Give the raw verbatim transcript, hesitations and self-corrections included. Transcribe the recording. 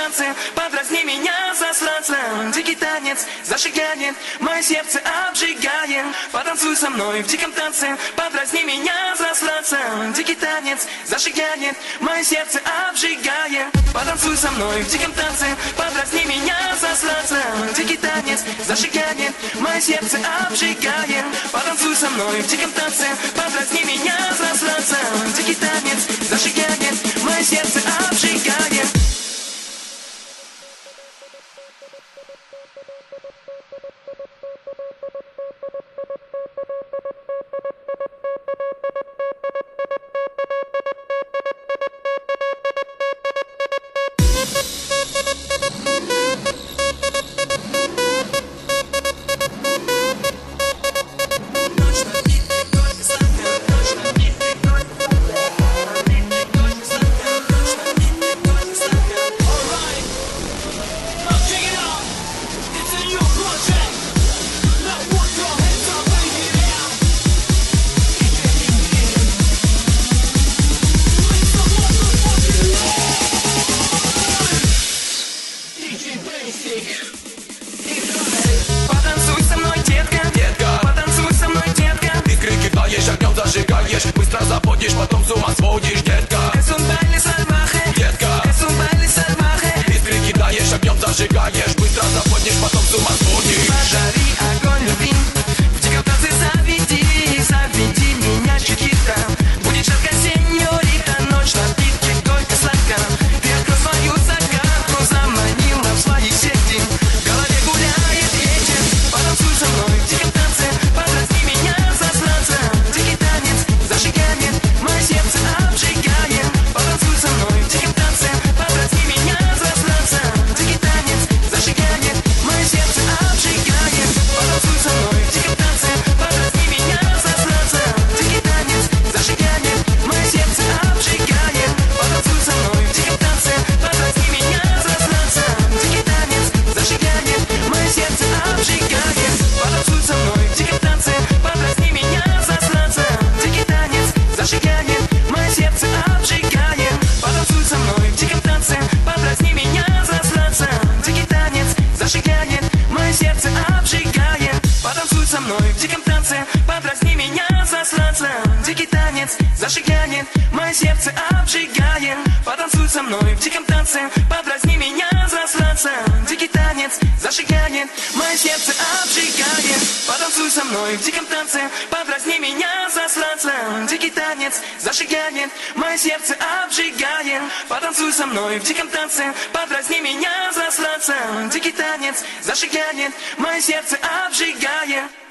танце, подразни меня, засранца. Дикий танец зажигает, мое сердце обжигает. Потанцуй со мной в диком танце, подразни меня, засранца. Дикий танец зажигает, мое сердце обжигает. Потанцуй со мной в диком танце, подразни меня, засранца. Дикий танец зажигает, мое сердце обжигает. Потанцуй со мной в диком танце, подразни меня, засранца. Дикий танец зажигает, мое сердце обжигает. Потанцуй со мной, детка, детка, потанцуй со мной, детка. Искры кидаешь, огнем зажигаешь, быстро забудешь, потом с ума сводишь, детка. Es un baile salvaje, Детка, es un baile salvaje. искры кидаешь, огнем зажигаешь, быстро забудешь, потом с ума сводишь. Пожари огонь любви, в диком танце заведи, заведи меня, Чикита. Будет жарко, сеньорита, ночь напитки горько сладко. Ты открой свою загадку, заманила в свои сети. В голове гуляет ветер, потанцуй со мной в диком танце, подразни меня, засранца. Дикий танец зажигает, мое сердце обжигает. Потанцуй со мной в диком танце, подразни меня, засранца. Дикий танец зажигает, мое сердце обжигает. Потанцуй со мной в диком танце, подразни меня, засранца. Дикий танец зажигает, мое сердце обжигает. Потанцуй со мной в диком танце, подразни меня, засранца. Дикий танец зажигает, мое сердце обжигает. Потанцуй со мной в диком танце, подразни меня, засранца. Дикий танец зажигает, мое сердце обжигает. Потанцуй со мной в диком танце, подразни меня, засранца. Дикий танец зажигает, мое сердце обжигает. Потанцуй со мной в диком танце, подразни меня, засранца. Дикий танец зажигает, мое сердце обжигает. Потанцуй со мной в диком танце, подразни меня, засранца. Дикий танец зажигает, мое сердце обжигает. Потанцуй со мной в диком танце, подразни меня, засранца. Дикий танец зажигает, мое сердце обжигает. Потанцуй со мной в диком танце, подразни меня, засранца. Дикий танец зажигает, мое сердце обжигает.